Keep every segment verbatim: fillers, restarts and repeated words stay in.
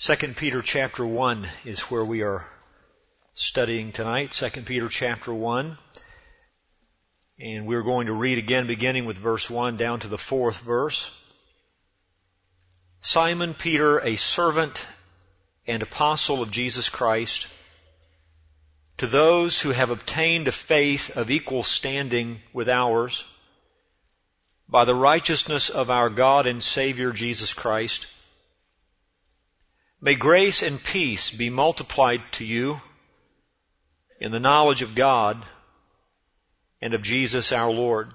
Second Peter chapter one is where we are studying tonight. Second Peter chapter one. And we're going to read again beginning with verse one down to the fourth verse. Simon Peter, a servant and apostle of Jesus Christ, to those who have obtained a faith of equal standing with ours, by the righteousness of our God and Savior Jesus Christ, may grace and peace be multiplied to you in the knowledge of God and of Jesus our Lord.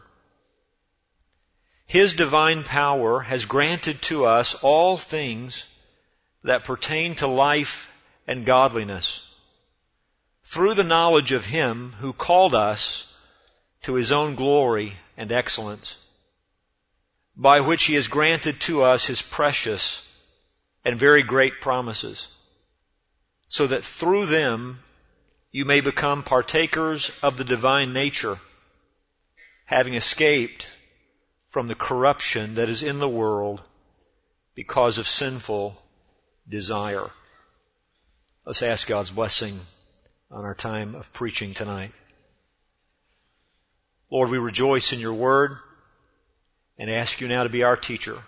His divine power has granted to us all things that pertain to life and godliness, through the knowledge of Him who called us to His own glory and excellence, by which He has granted to us His precious and very great promises, so that through them you may become partakers of the divine nature, having escaped from the corruption that is in the world because of sinful desire. Let's ask God's blessing on our time of preaching tonight. Lord, we rejoice in your word and ask you now to be our teacher.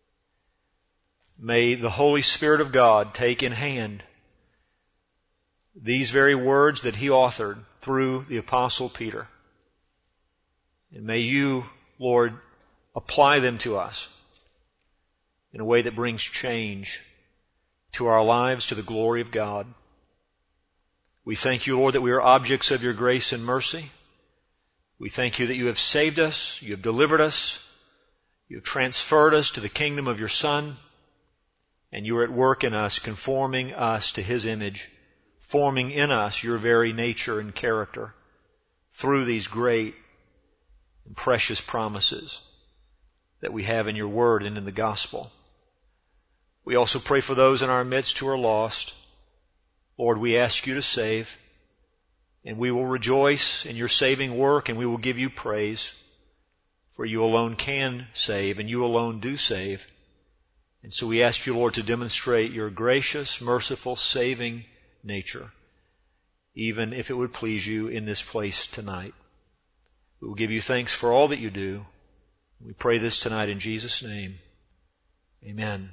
May the Holy Spirit of God take in hand these very words that he authored through the Apostle Peter. And may you, Lord, apply them to us in a way that brings change to our lives, to the glory of God. We thank you, Lord, that we are objects of your grace and mercy. We thank you that you have saved us, you have delivered us, you have transferred us to the kingdom of your Son, and you are at work in us, conforming us to his image, forming in us your very nature and character through these great and precious promises that we have in your word and in the gospel. We also pray for those in our midst who are lost. Lord, we ask you to save, and we will rejoice in your saving work, and we will give you praise, for you alone can save, and you alone do save. And so we ask you, Lord, to demonstrate your gracious, merciful, saving nature, even if it would please you in this place tonight. We will give you thanks for all that you do. We pray this tonight in Jesus' name. Amen.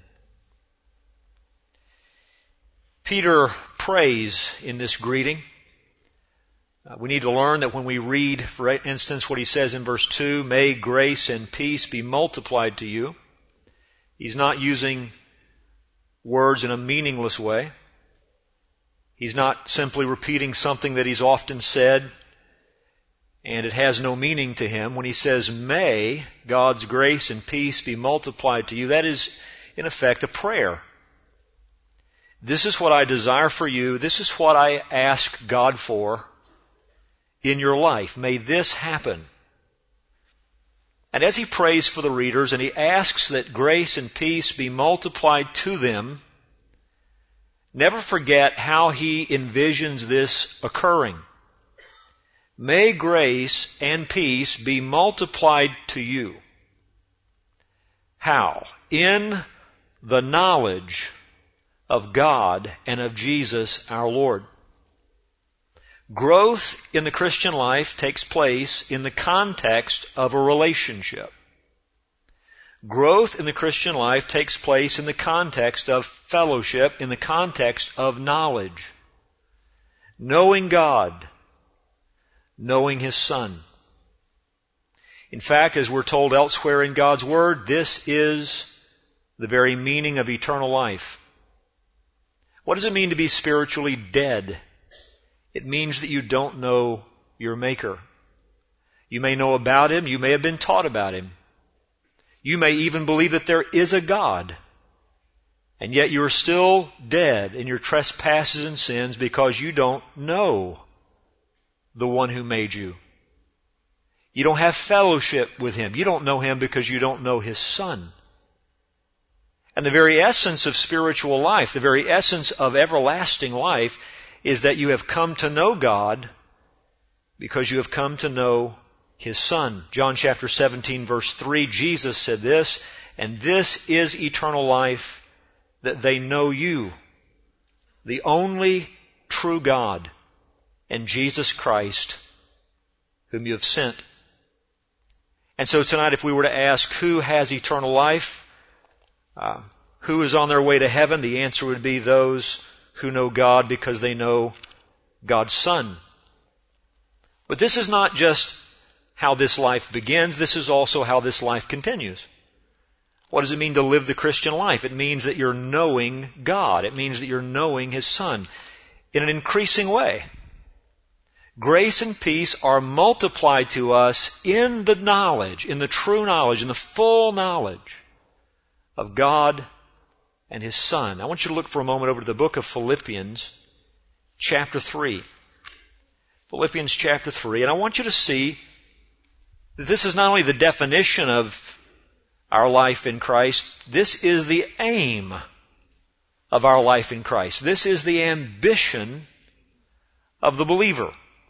Peter prays in this greeting. Uh, we need to learn that when we read, for instance, what he says in verse two, may grace and peace be multiplied to you. He's not using words in a meaningless way. He's not simply repeating something that he's often said and it has no meaning to him. When he says, may God's grace and peace be multiplied to you, that is, in effect, a prayer. This is what I desire for you. This is what I ask God for in your life. May this happen. And as he prays for the readers and he asks that grace and peace be multiplied to them, never forget how he envisions this occurring. May grace and peace be multiplied to you. How? In the knowledge of God and of Jesus our Lord. Growth in the Christian life takes place in the context of a relationship. Growth in the Christian life takes place in the context of fellowship, in the context of knowledge. Knowing God, knowing His Son. In fact, as we're told elsewhere in God's Word, this is the very meaning of eternal life. What does it mean to be spiritually dead? It means that you don't know your Maker. You may know about Him. You may have been taught about Him. You may even believe that there is a God. And yet you are still dead in your trespasses and sins because you don't know the one who made you. You don't have fellowship with Him. You don't know Him because you don't know His Son. And the very essence of spiritual life, the very essence of everlasting life, is that you have come to know God because you have come to know His Son. John chapter seventeen verse three, Jesus said this, and this is eternal life, that they know you, the only true God, and Jesus Christ, whom you have sent. And so tonight, if we were to ask who has eternal life, uh, who is on their way to heaven, the answer would be those who know God because they know God's Son. But this is not just how this life begins, this is also how this life continues. What does it mean to live the Christian life? It means that you're knowing God. It means that you're knowing His Son in an increasing way. Grace and peace are multiplied to us in the knowledge, in the true knowledge, in the full knowledge of God and His Son. I want you to look for a moment over to the book of Philippians, chapter three. Philippians chapter three, and I want you to see that this is not only the definition of our life in Christ, this is the aim of our life in Christ. This is the ambition of the believer.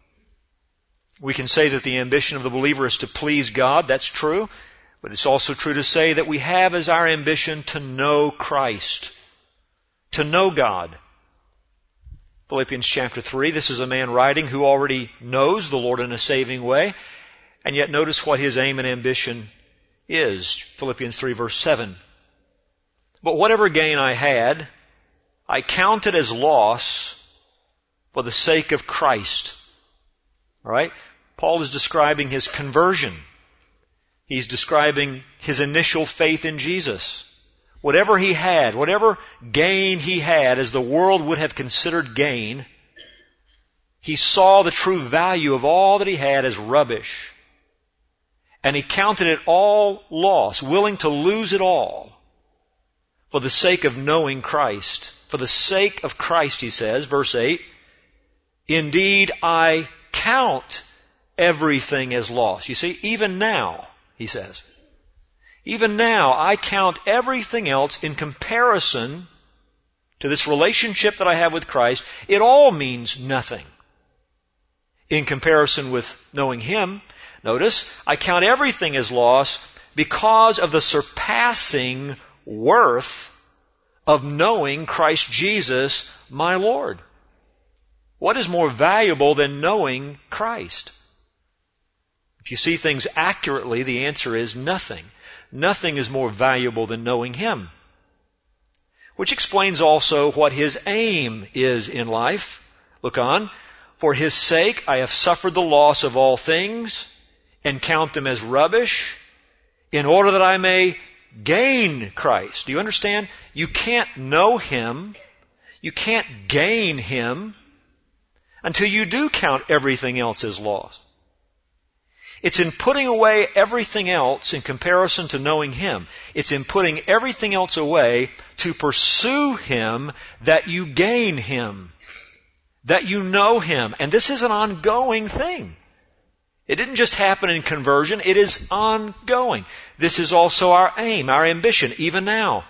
We can say that the ambition of the believer is to please God. That's true. But it's also true to say that we have as our ambition to know Christ, to know God. Philippians chapter three, this is a man writing who already knows the Lord in a saving way. And yet notice what his aim and ambition is. Philippians three verse seven. But whatever gain I had, I counted as loss for the sake of Christ. All right? Paul is describing his conversion. He's describing his initial faith in Jesus. Whatever he had, whatever gain he had, as the world would have considered gain, he saw the true value of all that he had as rubbish. And he counted it all loss, willing to lose it all for the sake of knowing Christ. For the sake of Christ, he says, verse eight, indeed I count everything as loss. You see, even now, he says, even now I count everything else in comparison to this relationship that I have with Christ. It all means nothing in comparison with knowing Him. Notice, I count everything as loss because of the surpassing worth of knowing Christ Jesus, my Lord. What is more valuable than knowing Christ? If you see things accurately, the answer is nothing. Nothing is more valuable than knowing Him. Which explains also what His aim is in life. Look on. For His sake I have suffered the loss of all things, and count them as rubbish, in order that I may gain Christ. Do you understand? You can't know Him, you can't gain Him, until you do count everything else as loss. It's in putting away everything else in comparison to knowing Him. It's in putting everything else away to pursue Him that you gain Him, that you know Him. And this is an ongoing thing. It didn't just happen in conversion, it is ongoing. This is also our aim, our ambition, even now.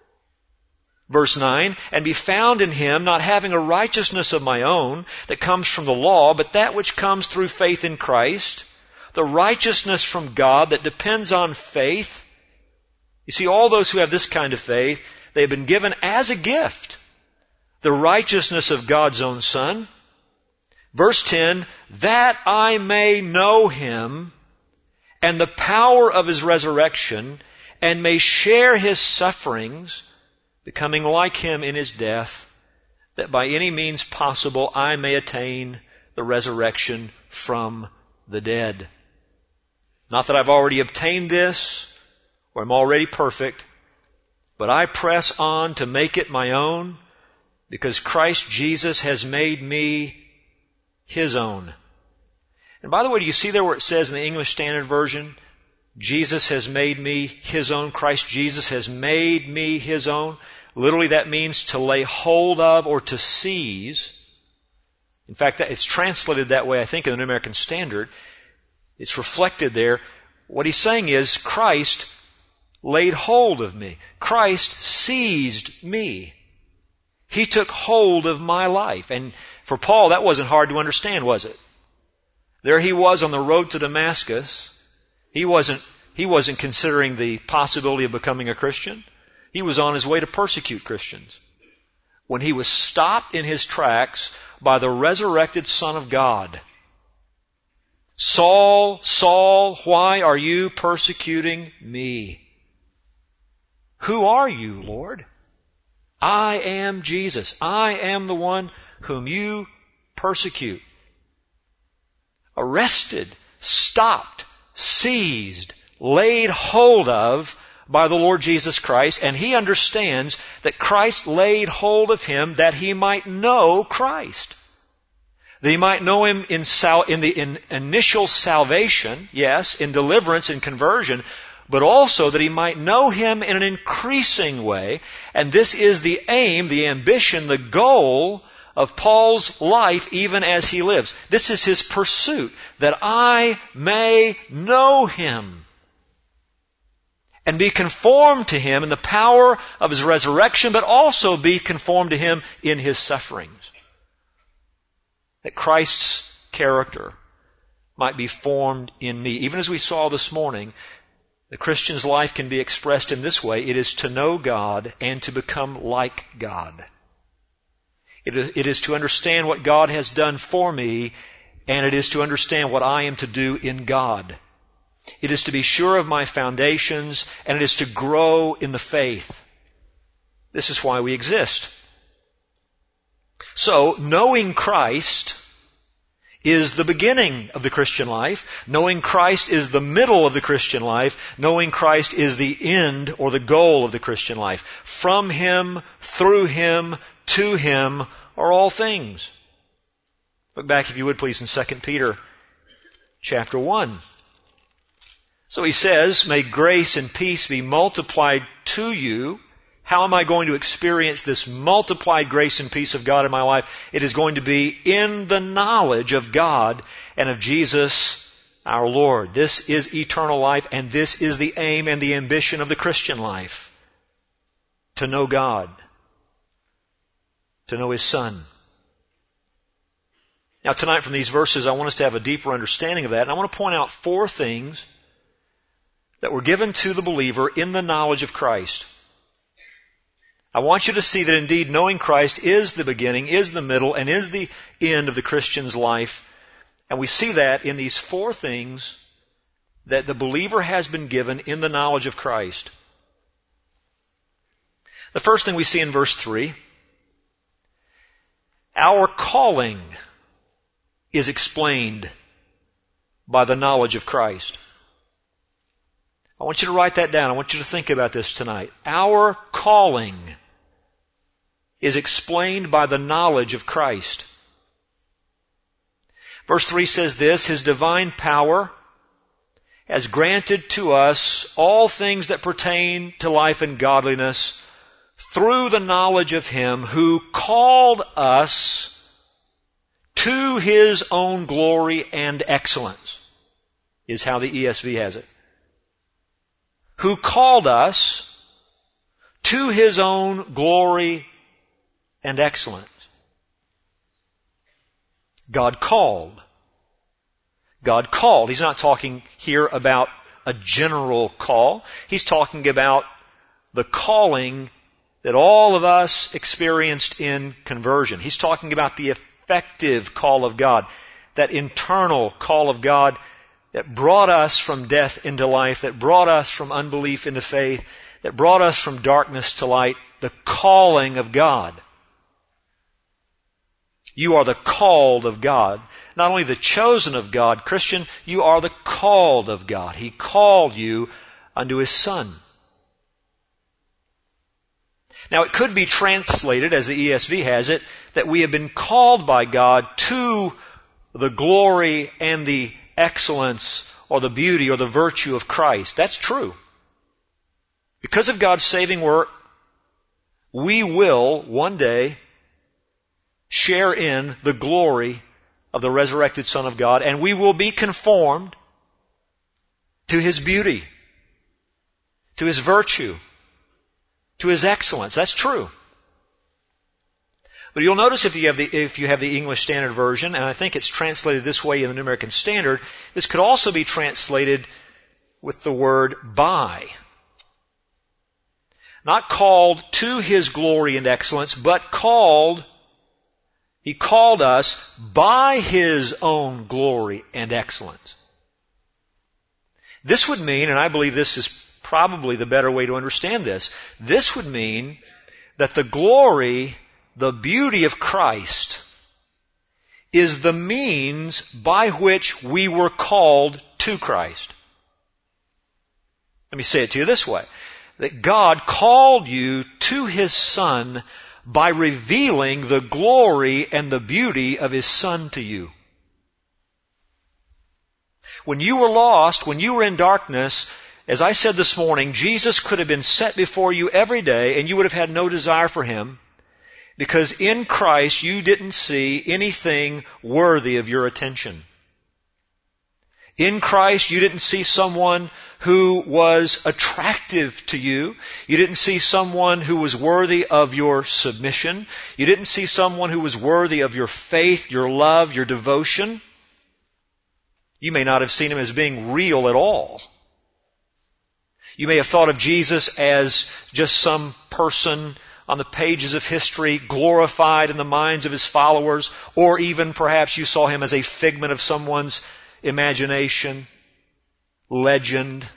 Verse nine, and be found in Him, not having a righteousness of my own that comes from the law, but that which comes through faith in Christ, the righteousness from God that depends on faith. You see, all those who have this kind of faith, they have been given as a gift the righteousness of God's own Son. Verse ten, that I may know Him and the power of His resurrection, and may share His sufferings, becoming like Him in His death, that by any means possible I may attain the resurrection from the dead. Not that I've already obtained this, or am already perfect, but I press on to make it my own, because Christ Jesus has made me His own. And by the way, do you see there where it says in the English Standard Version, Jesus has made me His own, Christ Jesus has made me His own? Literally that means to lay hold of or to seize. In fact, it's translated that way, I think, in the New American Standard. It's reflected there. What he's saying is, Christ laid hold of me. Christ seized me. He took hold of my life. And for Paul, that wasn't hard to understand, was it? There he was on the road to Damascus. He wasn't, he wasn't considering the possibility of becoming a Christian. He was on his way to persecute Christians. when he was stopped in his tracks by the resurrected Son of God. Saul, Saul, why are you persecuting me? Who are you, Lord? I am Jesus. I am the one whom you persecute. Arrested, stopped, seized, laid hold of by the Lord Jesus Christ, and he understands that Christ laid hold of him that he might know Christ. That he might know him in, sal- in the in initial salvation, yes, in deliverance and conversion, but also that he might know him in an increasing way. And this is the aim, the ambition, the goal of Paul's life even as he lives. This is his pursuit, that I may know him and be conformed to him in the power of his resurrection, but also be conformed to him in his sufferings. That Christ's character might be formed in me. Even as we saw this morning, the Christian's life can be expressed in this way. It is to know God and to become like God. It is to understand what God has done for me, and it is to understand what I am to do in God. It is to be sure of my foundations, and it is to grow in the faith. This is why we exist. So, knowing Christ is the beginning of the Christian life. Knowing Christ is the middle of the Christian life. Knowing Christ is the end or the goal of the Christian life. From Him, through Him, to Him are all things. Look back, if you would please, in Second Peter chapter one. So he says, may grace and peace be multiplied to you. How am I going to experience this multiplied grace and peace of God in my life? It is going to be in the knowledge of God and of Jesus our Lord. This is eternal life, and this is the aim and the ambition of the Christian life. To know God. To know His Son. Now tonight from these verses, I want us to have a deeper understanding of that. And I want to point out four things that were given to the believer in the knowledge of Christ. I want you to see that indeed knowing Christ is the beginning, is the middle, and is the end of the Christian's life. And we see that in these four things that the believer has been given in the knowledge of Christ. The first thing we see in verse three, our calling is explained by the knowledge of Christ. I want you to write that down. I want you to think about this tonight. Our calling is explained by the knowledge of Christ. Verse three says this, His divine power has granted to us all things that pertain to life and godliness through the knowledge of Him who called us to His own glory and excellence, is how the E S V has it. Who called us to His own glory and excellence. God called. God called. He's not talking here about a general call. He's talking about the calling that all of us experienced in conversion. He's talking about the effective call of God, that internal call of God that brought us from death into life, that brought us from unbelief into faith, that brought us from darkness to light, the calling of God. You are the called of God. Not only the chosen of God, Christian, you are the called of God. He called you unto His Son. Now it could be translated, as the E S V has it, that we have been called by God to the glory and the excellence or the beauty or the virtue of Christ. That's true. Because of God's saving work, we will one day share in the glory of the resurrected Son of God, and we will be conformed to His beauty, to His virtue, to His excellence. That's true. But you'll notice if you have the, if you have the English Standard Version, and I think it's translated this way in the New American Standard, this could also be translated with the word by. Not called to His glory and excellence, but called, He called us by His own glory and excellence. This would mean, and I believe this is probably the better way to understand this, this would mean that the glory, the beauty of Christ is the means by which we were called to Christ. Let me say it to you this way. That God called you to His Son by revealing the glory and the beauty of His Son to you. When you were lost, when you were in darkness, as I said this morning, Jesus could have been set before you every day and you would have had no desire for Him, because in Christ you didn't see anything worthy of your attention. In Christ you didn't see someone who was attractive to you. You didn't see someone who was worthy of your submission. You didn't see someone who was worthy of your faith, your love, your devotion. You may not have seen Him as being real at all. You may have thought of Jesus as just some person on the pages of history, glorified in the minds of His followers, or even perhaps you saw Him as a figment of someone's imagination, legend.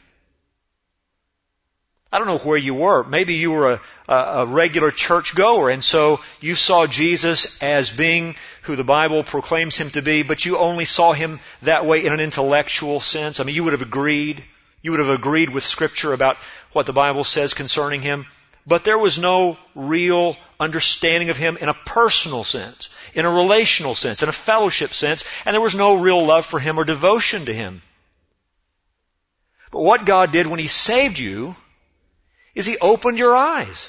I don't know where you were. Maybe you were a, a regular church goer, and so you saw Jesus as being who the Bible proclaims Him to be, but you only saw Him that way in an intellectual sense. I mean, you would have agreed. You would have agreed with Scripture about what the Bible says concerning Him. But there was no real understanding of Him in a personal sense, in a relational sense, in a fellowship sense, and there was no real love for Him or devotion to Him. But what God did when He saved you is He opened your eyes.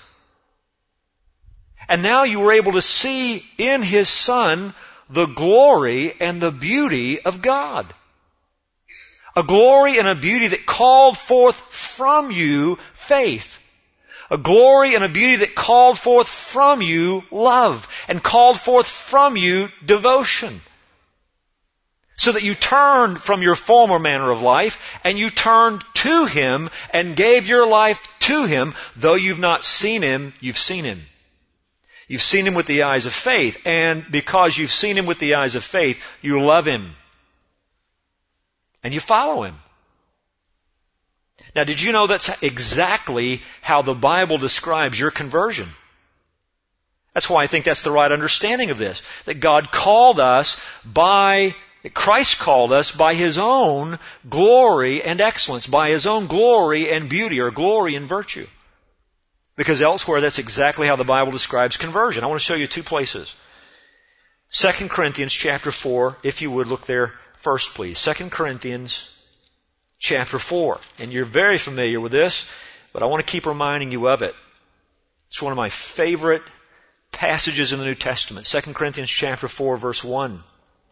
And now you were able to see in His Son the glory and the beauty of God. A glory and a beauty that called forth from you faith. A glory and a beauty that called forth from you love and called forth from you devotion. So that you turned from your former manner of life and you turned to Him and gave your life to Him. Though you've not seen Him, you've seen Him. You've seen Him with the eyes of faith, and because you've seen Him with the eyes of faith, you love Him. And you follow Him. Now, did you know that's exactly how the Bible describes your conversion? That's why I think that's the right understanding of this. That God called us by, that Christ called us by His own glory and excellence, by His own glory and beauty, or glory and virtue. Because elsewhere, that's exactly how the Bible describes conversion. I want to show you two places. Second Corinthians chapter four, if you would look there first, please. Second Corinthians chapter four. And you're very familiar with this, but I want to keep reminding you of it. It's one of my favorite passages in the New Testament. Second Corinthians chapter four, verse one.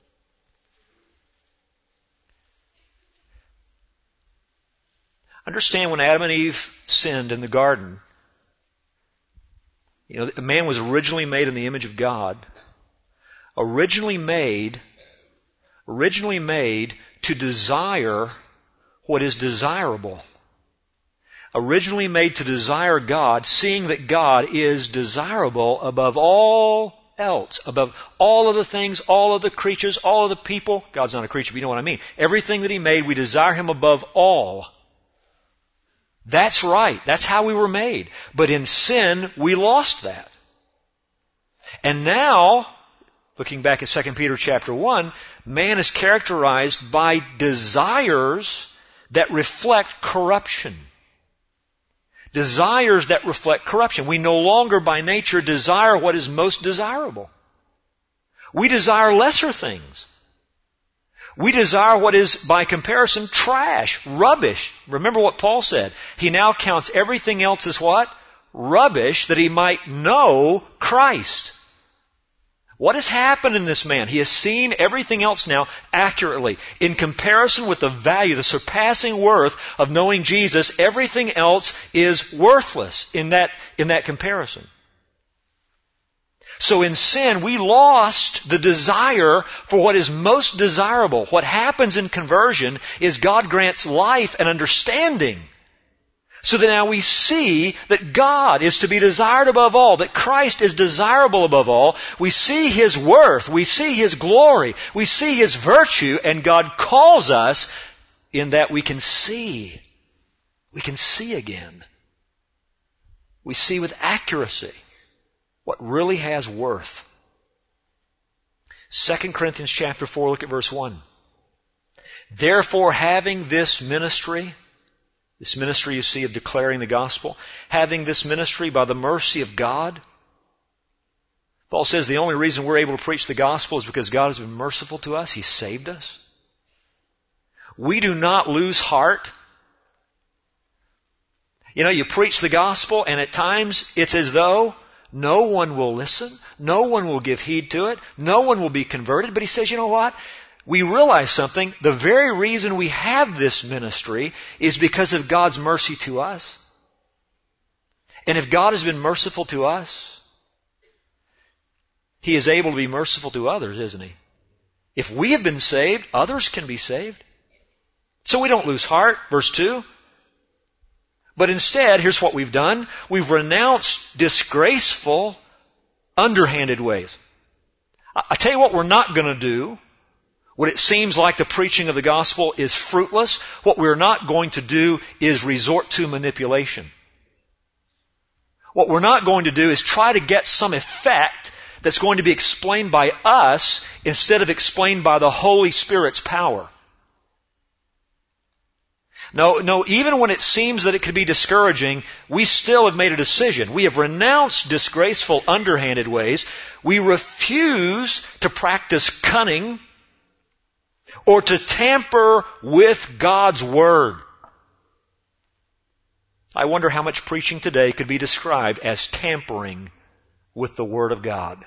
Understand, when Adam and Eve sinned in the garden, you know, man was originally made in the image of God. Originally made, originally made to desire what is desirable. Originally made to desire God, seeing that God is desirable above all else, above all of the things, all of the creatures, all of the people. God's not a creature, but you know what I mean. Everything that He made, we desire Him above all. That's right. That's how we were made. But in sin, we lost that. And now, looking back at Second Peter chapter one, man is characterized by desires that reflect corruption. Desires that reflect corruption. We no longer by nature desire what is most desirable. We desire lesser things. We desire what is, by comparison, trash, rubbish. Remember what Paul said. He now counts everything else as what? Rubbish, that he might know Christ. What has happened in this man? He has seen everything else now accurately. In comparison with the value, the surpassing worth of knowing Jesus, everything else is worthless in that, in that comparison. So in sin, we lost the desire for what is most desirable. What happens in conversion is God grants life and understanding So that now we see that God is to be desired above all, that Christ is desirable above all. We see His worth, we see His glory, we see His virtue, and God calls us in that we can see. We can see again. We see with accuracy what really has worth. Second Corinthians chapter four, look at verse one. Therefore, having this ministry, this ministry you see of declaring the gospel, having this ministry by the mercy of God, Paul says the only reason we're able to preach the gospel is because God has been merciful to us. He saved us. We do not lose heart. You know, you preach the gospel and at times it's as though no one will listen, no one will give heed to it, no one will be converted. But he says, you know what? We realize something. The very reason we have this ministry is because of God's mercy to us. And if God has been merciful to us, He is able to be merciful to others, isn't He? If we have been saved, others can be saved. So we don't lose heart. Verse two. But instead, here's what we've done. We've renounced disgraceful, underhanded ways. I tell you what we're not going to do. When it seems like the preaching of the gospel is fruitless, what we're not going to do is resort to manipulation. What we're not going to do is try to get some effect that's going to be explained by us instead of explained by the Holy Spirit's power. No, no, even when it seems that it could be discouraging, we still have made a decision. We have renounced disgraceful, underhanded ways. We refuse to practice cunning or to tamper with God's Word. I wonder how much preaching today could be described as tampering with the Word of God.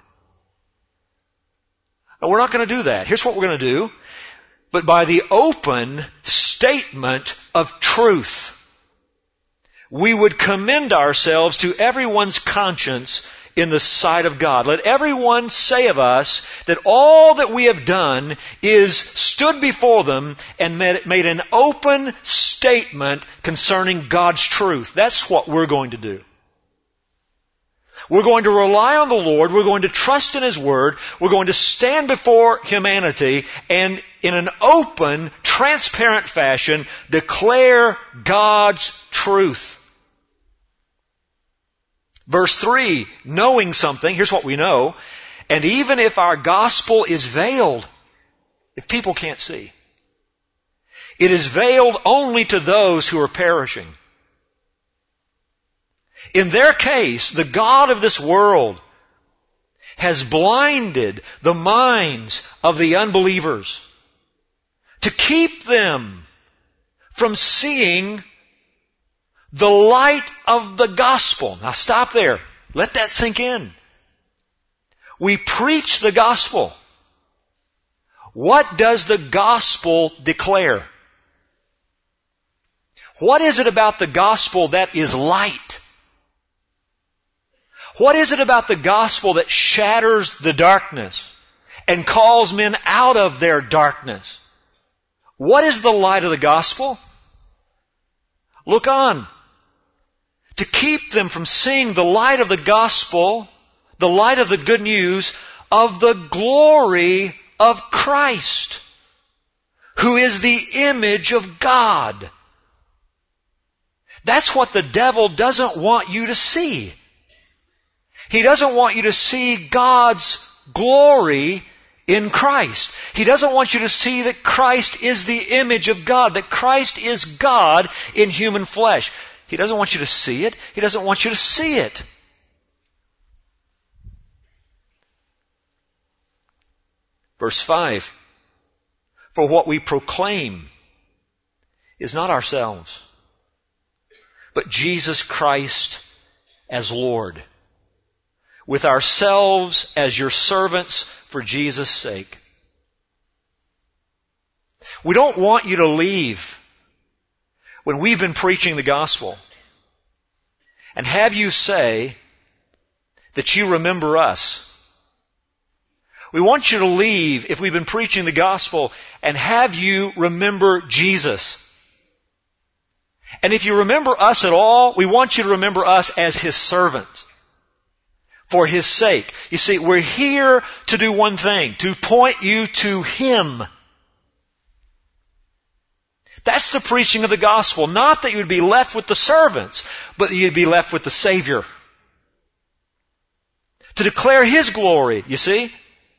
Now, we're not going to do that. Here's what we're going to do. But by the open statement of truth, we would commend ourselves to everyone's conscience in the sight of God. Let everyone say of us that all that we have done is stood before them and made an open statement concerning God's truth. That's what we're going to do. We're going to rely on the Lord. We're going to trust in His Word. We're going to stand before humanity and in an open, transparent fashion declare God's truth. Verse three, knowing something, here's what we know. And even if our gospel is veiled, if people can't see, it is veiled only to those who are perishing. In their case, the God of this world has blinded the minds of the unbelievers to keep them from seeing the light of the gospel. Now stop there. Let that sink in. We preach the gospel. What does the gospel declare? What is it about the gospel that is light? What is it about the gospel that shatters the darkness and calls men out of their darkness? What is the light of the gospel? Look on. To keep them from seeing the light of the gospel, the light of the good news of the glory of Christ, who is the image of God. That's what the devil doesn't want you to see. He doesn't want you to see God's glory in Christ. He doesn't want you to see that Christ is the image of God, that Christ is God in human flesh. He doesn't want you to see it. He doesn't want you to see it. Verse five, for what we proclaim is not ourselves, but Jesus Christ as Lord, with ourselves as your servants for Jesus' sake. We don't want you to leave when we've been preaching the gospel and have you say that you remember us. We want you to leave if we've been preaching the gospel and have you remember Jesus. And if you remember us at all, we want you to remember us as His servants. For His sake. You see, we're here to do one thing, to point you to Him. That's the preaching of the gospel. Not that you'd be left with the servants, but that you'd be left with the Savior. To declare His glory, you see.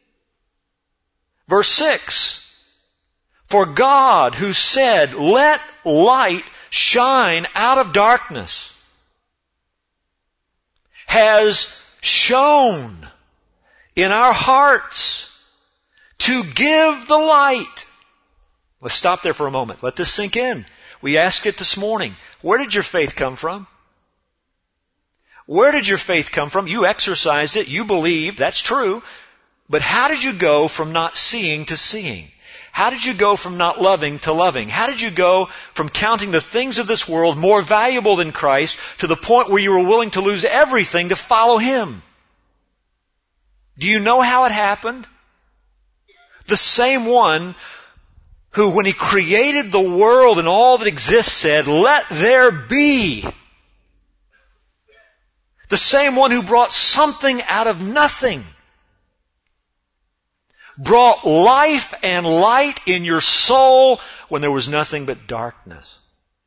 Verse six. For God, who said, let light shine out of darkness, has shone in our hearts to give the light. Let's stop there for a moment. Let this sink in. We asked it this morning. Where did your faith come from? Where did your faith come from? You exercised it. You believed. That's true. But how did you go from not seeing to seeing? How did you go from not loving to loving? How did you go from counting the things of this world more valuable than Christ to the point where you were willing to lose everything to follow Him? Do you know how it happened? The same one who, when He created the world and all that exists, said, let there be. The same one who brought something out of nothing. Brought life and light in your soul when there was nothing but darkness.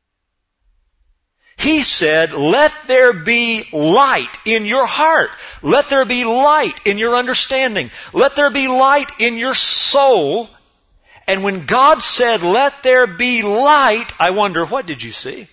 He said, let there be light in your heart. Let there be light in your understanding. Let there be light in your soul. And when God said, let there be light, I wonder, what did you see?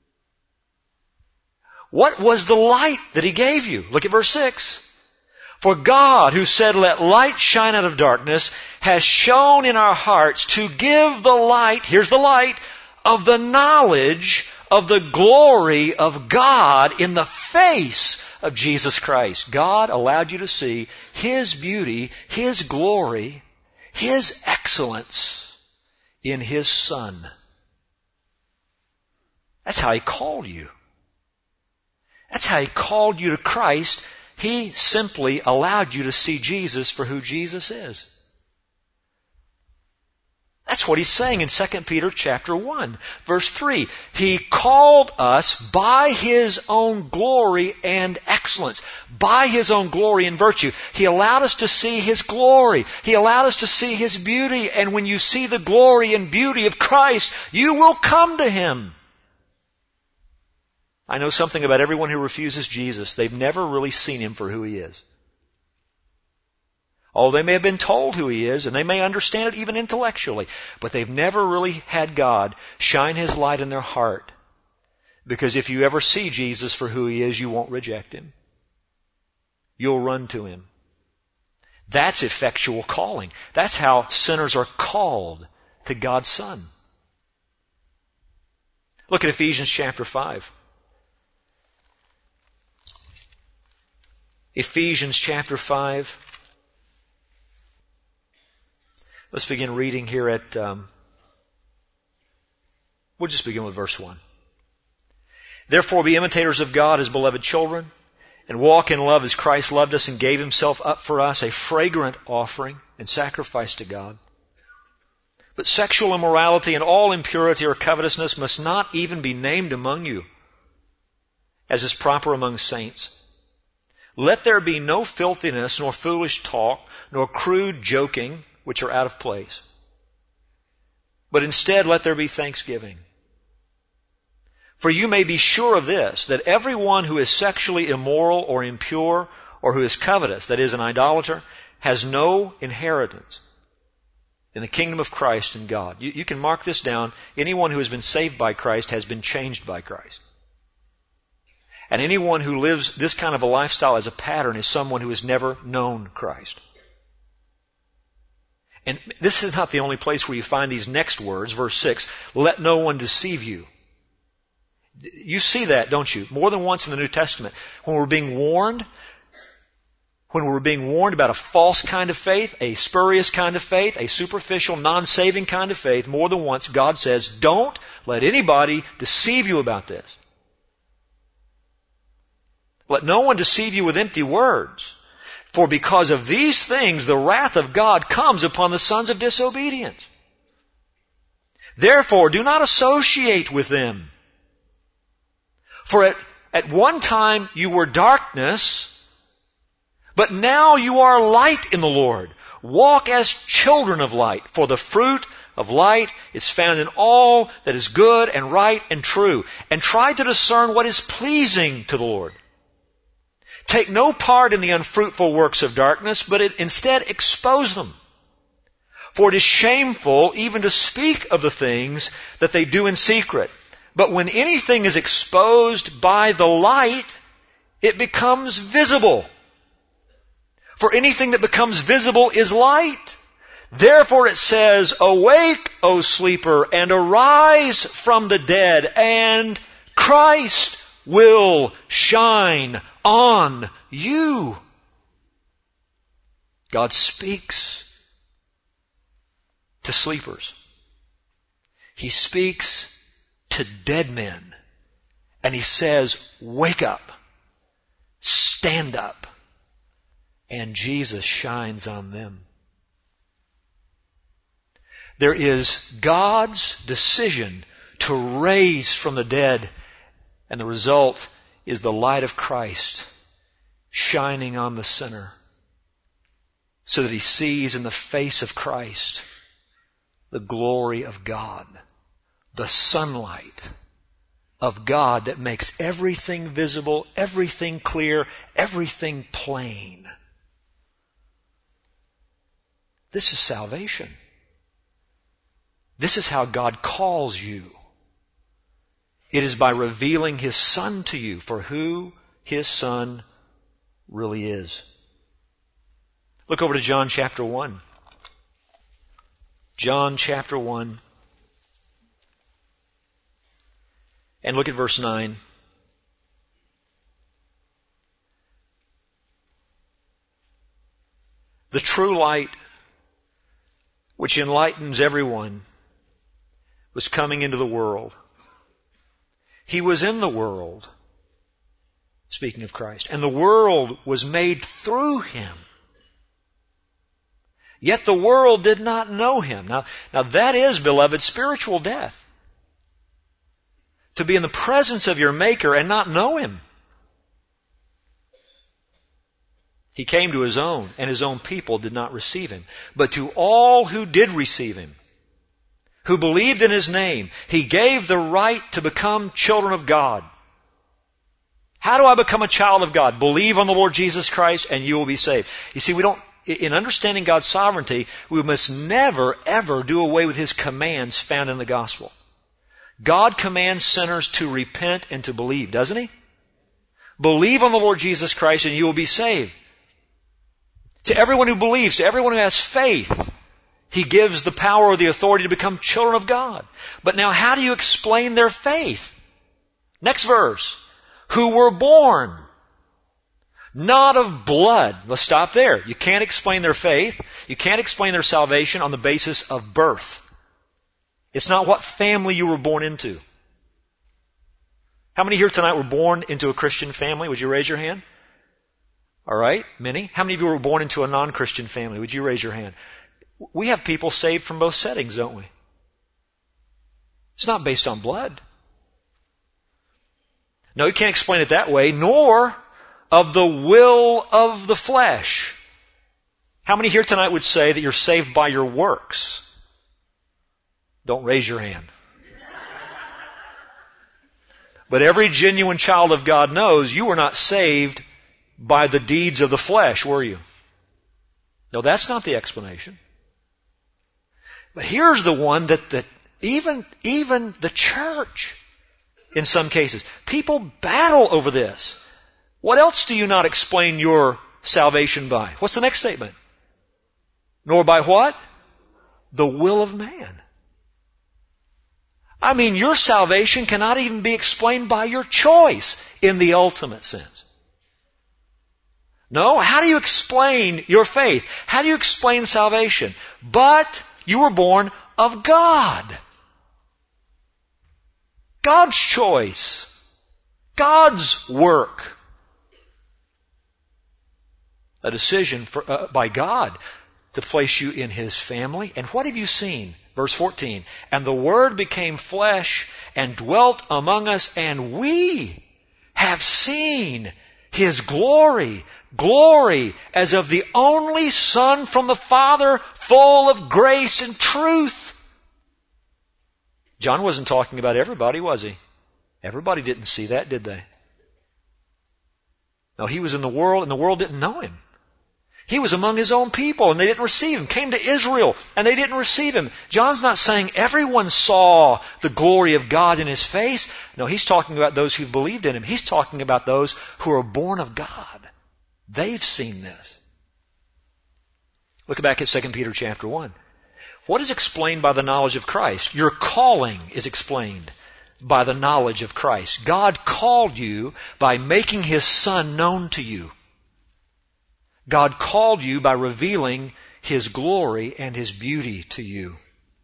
What was the light that He gave you? Look at verse six. For God, who said, let light shine out of darkness, has shone in our hearts to give the light, here's the light, of the knowledge of the glory of God in the face of Jesus Christ. God allowed you to see His beauty, His glory, His excellence in His Son. That's how He called you. That's how He called you to Christ. He simply allowed you to see Jesus for who Jesus is. That's what he's saying in Second Peter chapter one, verse three. He called us by His own glory and excellence. By His own glory and virtue. He allowed us to see His glory. He allowed us to see His beauty. And when you see the glory and beauty of Christ, you will come to Him. I know something about everyone who refuses Jesus. They've never really seen Him for who He is. Oh, they may have been told who He is, and they may understand it even intellectually, but they've never really had God shine His light in their heart. Because if you ever see Jesus for who He is, you won't reject Him. You'll run to Him. That's effectual calling. That's how sinners are called to God's Son. Look at Ephesians chapter five. Ephesians chapter five. Let's begin reading here at, um, we'll just begin with verse one. Therefore be imitators of God as beloved children, and walk in love as Christ loved us and gave Himself up for us, a fragrant offering and sacrifice to God. But sexual immorality and all impurity or covetousness must not even be named among you, as is proper among saints. Let there be no filthiness, nor foolish talk, nor crude joking, which are out of place. But instead let there be thanksgiving. For you may be sure of this, that everyone who is sexually immoral or impure, or who is covetous, that is, an idolater, has no inheritance in the kingdom of Christ and God. You, you can mark this down. Anyone who has been saved by Christ has been changed by Christ. And anyone who lives this kind of a lifestyle as a pattern is someone who has never known Christ. And this is not the only place where you find these next words, verse six, let no one deceive you. You see that, don't you? More than once in the New Testament. When we're being warned, when we're being warned about a false kind of faith, a spurious kind of faith, a superficial, non-saving kind of faith, more than once God says, don't let anybody deceive you about this. Let no one deceive you with empty words. For because of these things, the wrath of God comes upon the sons of disobedience. Therefore, do not associate with them. For at, at one time you were darkness, but now you are light in the Lord. Walk as children of light, for the fruit of light is found in all that is good and right and true. And try to discern what is pleasing to the Lord. Take no part in the unfruitful works of darkness, but instead expose them. For it is shameful even to speak of the things that they do in secret. But when anything is exposed by the light, it becomes visible. For anything that becomes visible is light. Therefore it says, Awake, O sleeper, and arise from the dead, and Christ will shine on you. God speaks to sleepers. He speaks to dead men. And He says, wake up, stand up. And Jesus shines on them. There is God's decision to raise from the dead, and the result is the light of Christ shining on the sinner so that he sees in the face of Christ the glory of God, the sunlight of God that makes everything visible, everything clear, everything plain. This is salvation. This is how God calls you. It is by revealing His Son to you for who His Son really is. Look over to John chapter one. John chapter one. And look at verse nine. The true light, which enlightens everyone, was coming into the world. He was in the world, speaking of Christ, and the world was made through Him. Yet the world did not know Him. Now, now that is, beloved, spiritual death. To be in the presence of your Maker and not know Him. He came to His own, and His own people did not receive Him. But to all who did receive Him, who believed in His name, He gave the right to become children of God. How do I become a child of God? Believe on the Lord Jesus Christ and you will be saved. You see, we don't, in understanding God's sovereignty, we must never, ever do away with His commands found in the gospel. God commands sinners to repent and to believe, doesn't He? Believe on the Lord Jesus Christ and you will be saved. To everyone who believes, to everyone who has faith, He gives the power or the authority to become children of God. But now how do you explain their faith? Next verse. Who were born not of blood. Let's stop there. You can't explain their faith. You can't explain their salvation on the basis of birth. It's not what family you were born into. How many here tonight were born into a Christian family? Would you raise your hand? All right, many. How many of you were born into a non-Christian family? Would you raise your hand? We have people saved from both settings, don't we? It's not based on blood. No, you can't explain it that way, nor of the will of the flesh. How many here tonight would say that you're saved by your works? Don't raise your hand. But every genuine child of God knows you were not saved by the deeds of the flesh, were you? No, that's not the explanation. But here's the one that, that even, even the church, in some cases, people battle over this. What else do you not explain your salvation by? What's the next statement? Nor by what? The will of man. I mean, your salvation cannot even be explained by your choice in the ultimate sense. No, how do you explain your faith? How do you explain salvation? But you were born of God. God's choice. God's work. A decision for, uh, by God to place you in His family. And what have you seen? Verse fourteen. And the Word became flesh and dwelt among us, and we have seen His glory, glory as of the only Son from the Father, full of grace and truth. John wasn't talking about everybody, was he? Everybody didn't see that, did they? No, he was in the world and the world didn't know Him. He was among His own people and they didn't receive Him. Came to Israel and they didn't receive Him. John's not saying everyone saw the glory of God in His face. No, he's talking about those who believed in Him. He's talking about those who are born of God. They've seen this. Look back at Second Peter chapter one. What is explained by the knowledge of Christ? Your calling is explained by the knowledge of Christ. God called you by making His Son known to you. God called you by revealing His glory and His beauty to you.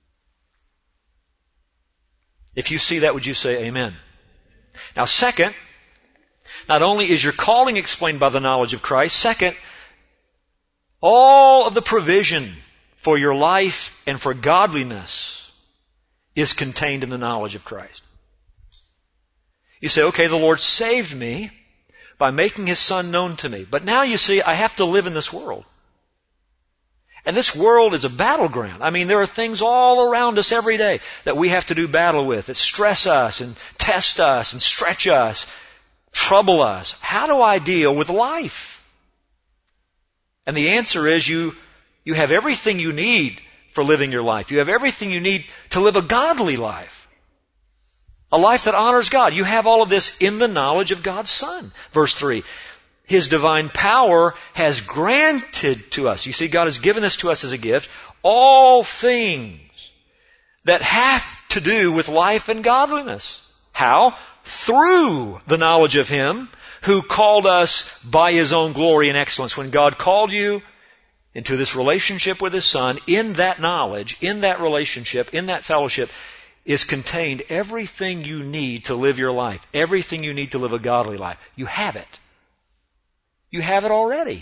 If you see that, would you say amen? Now second, not only is your calling explained by the knowledge of Christ, second, all of the provision for your life and for godliness is contained in the knowledge of Christ. You say, okay, the Lord saved me by making His Son known to me. But now you see, I have to live in this world. And this world is a battleground. I mean, there are things all around us every day that we have to do battle with, that stress us and test us and stretch us, trouble us. How do I deal with life? And the answer is you, you have everything you need for living your life. You have everything you need to live a godly life. A life that honors God. You have all of this in the knowledge of God's Son. Verse three. His divine power has granted to us. You see, God has given this to us as a gift. All things that have to do with life and godliness. How? Through the knowledge of Him who called us by His own glory and excellence. When God called you into this relationship with His Son, in that knowledge, in that relationship, in that fellowship, is contained everything you need to live your life. Everything you need to live a godly life. You have it. You have it already.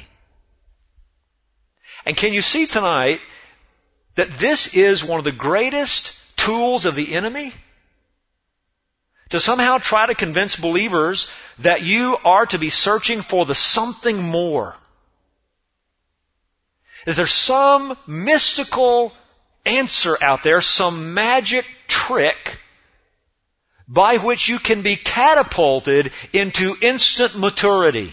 And can you see tonight that this is one of the greatest tools of the enemy? To somehow try to convince believers that you are to be searching for the something more. That there's some mystical answer out there, some magic trick by which you can be catapulted into instant maturity.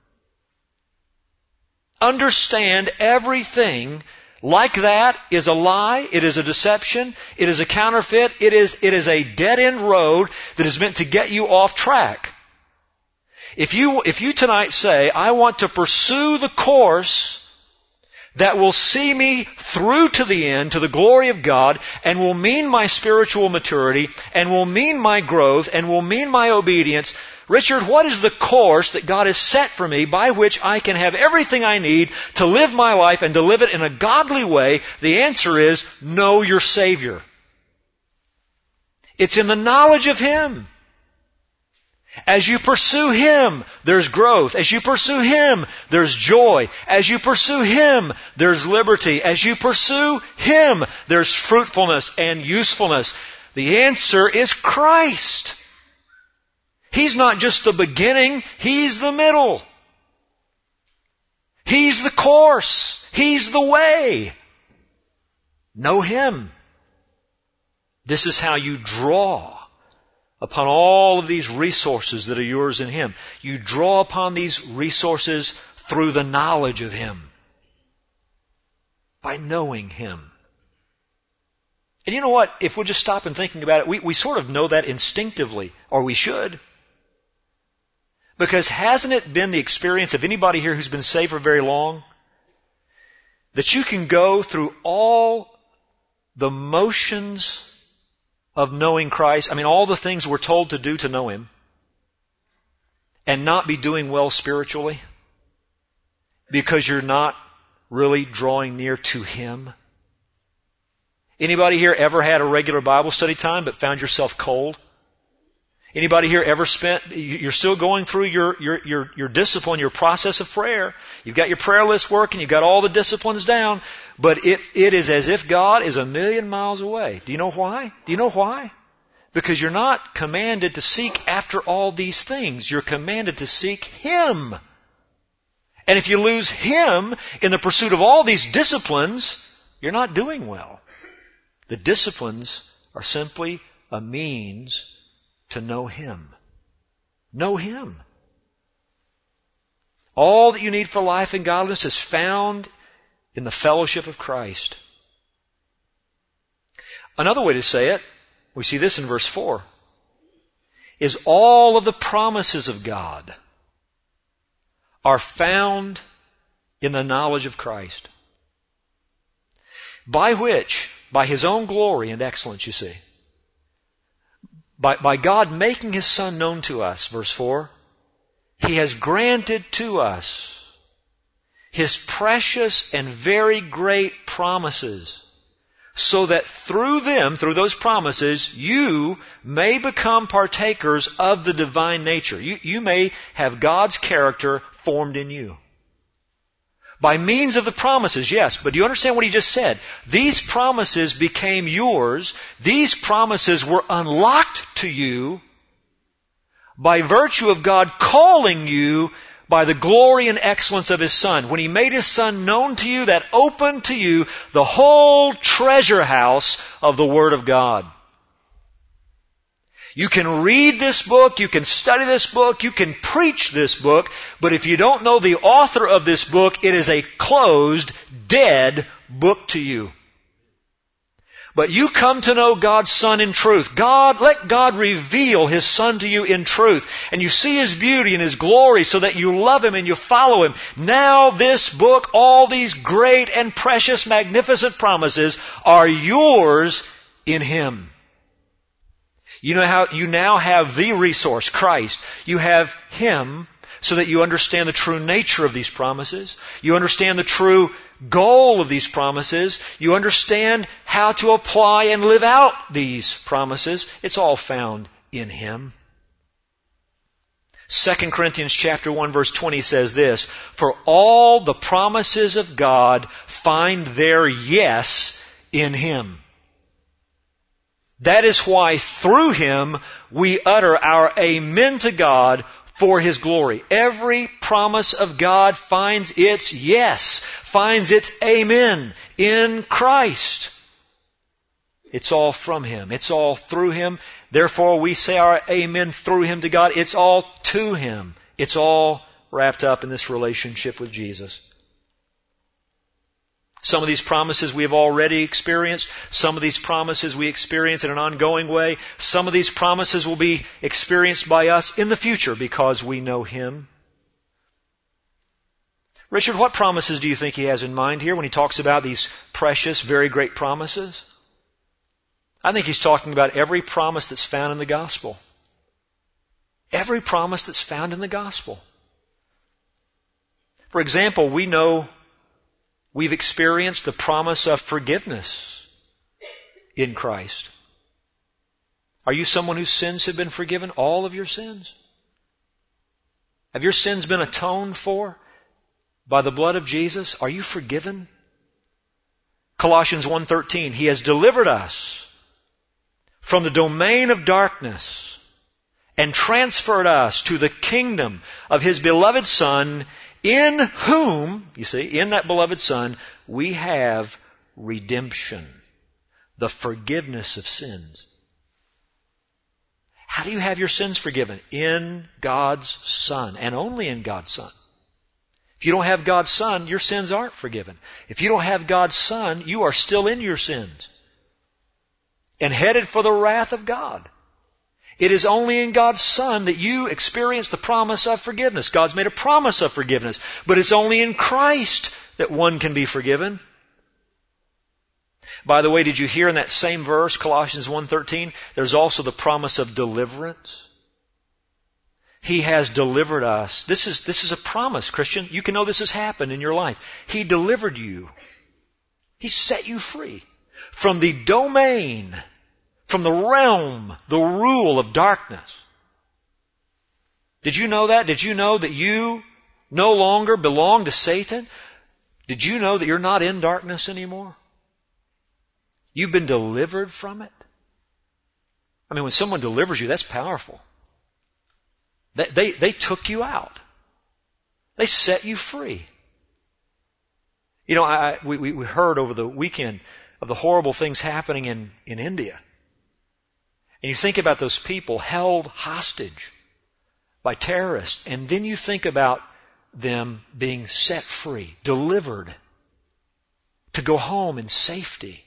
Understand everything like that is a lie, it is a deception, it is a counterfeit, it is, it is a dead-end road that is meant to get you off track. If you, if you tonight say, I want to pursue the course that will see me through to the end, to the glory of God, and will mean my spiritual maturity, and will mean my growth, and will mean my obedience. Richard, what is the course that God has set for me by which I can have everything I need to live my life and to live it in a godly way? The answer is, know your Savior. It's in the knowledge of Him. As you pursue Him, there's growth. As you pursue Him, there's joy. As you pursue Him, there's liberty. As you pursue Him, there's fruitfulness and usefulness. The answer is Christ. He's not just the beginning, He's the middle. He's the course. He's the way. Know Him. This is how you draw upon all of these resources that are yours in Him. You draw upon these resources through the knowledge of Him. By knowing Him. And you know what? If we'll just stop and thinking about it, we, we sort of know that instinctively, or we should. Because hasn't it been the experience of anybody here who's been saved for very long? That you can go through all the motions of knowing Christ, I mean all the things we're told to do to know Him, and not be doing well spiritually because you're not really drawing near to Him? Anybody here ever had a regular Bible study time but found yourself cold? Anybody here ever spent, you're still going through your, your, your, your discipline, your process of prayer. You've got your prayer list working, you've got all the disciplines down, but it, it is as if God is a million miles away. Do you know why? Do you know why? Because you're not commanded to seek after all these things. You're commanded to seek Him. And if you lose Him in the pursuit of all these disciplines, you're not doing well. The disciplines are simply a means to know Him. Know Him. All that you need for life and godliness is found in the fellowship of Christ. Another way to say it, we see this in verse four, is all of the promises of God are found in the knowledge of Christ. By which, by His own glory and excellence, you see, by, by God making His Son known to us, verse four, He has granted to us His precious and very great promises, so that through them, through those promises, you may become partakers of the divine nature. You, you may have God's character formed in you. By means of the promises, yes, but do you understand what he just said? These promises became yours. These promises were unlocked to you by virtue of God calling you by the glory and excellence of His Son. When He made His Son known to you, that opened to you the whole treasure house of the Word of God. You can read this book, you can study this book, you can preach this book, but if you don't know the author of this book, it is a closed, dead book to you. But you come to know God's Son in truth. God, let God reveal His Son to you in truth. And you see His beauty and His glory so that you love Him and you follow Him. Now this book, all these great and precious, magnificent promises are yours in Him. You know how you now have the resource, Christ. You have Him so that you understand the true nature of these promises. You understand the true goal of these promises. You understand how to apply and live out these promises. It's all found in Him. Second Corinthians chapter one verse twenty says this, "For all the promises of God find their yes in Him. That is why through Him we utter our amen to God for His glory." Every promise of God finds its yes, finds its amen in Christ. It's all from Him. It's all through Him. Therefore we say our amen through Him to God. It's all to Him. It's all wrapped up in this relationship with Jesus. Some of these promises we have already experienced. Some of these promises we experience in an ongoing way. Some of these promises will be experienced by us in the future because we know Him. Richard, what promises do you think he has in mind here when he talks about these precious, very great promises? I think he's talking about every promise that's found in the gospel. Every promise that's found in the gospel. For example, we know we've experienced the promise of forgiveness in Christ. Are you someone whose sins have been forgiven? All of your sins? Have your sins been atoned for by the blood of Jesus? Are you forgiven? Colossians one thirteen, He has delivered us from the domain of darkness and transferred us to the kingdom of His beloved Son, in whom, you see, in that beloved Son, we have redemption, the forgiveness of sins. How do you have your sins forgiven? In God's Son, and only in God's Son. If you don't have God's Son, your sins aren't forgiven. If you don't have God's Son, you are still in your sins and headed for the wrath of God. It is only in God's Son that you experience the promise of forgiveness. God's made a promise of forgiveness, but it's only in Christ that one can be forgiven. By the way, did you hear in that same verse, Colossians one thirteen, there's also the promise of deliverance? He has delivered us. This is, this is a promise, Christian. You can know this has happened in your life. He delivered you. He set you free from the domain, from the realm, the rule of darkness. Did you know that? Did you know that you no longer belong to Satan? Did you know that you're not in darkness anymore? You've been delivered from it. I mean, when someone delivers you, that's powerful. They, they, they took you out. They set you free. You know, I, we, we heard over the weekend of the horrible things happening in, in India. And you think about those people held hostage by terrorists, and then you think about them being set free, delivered, to go home in safety.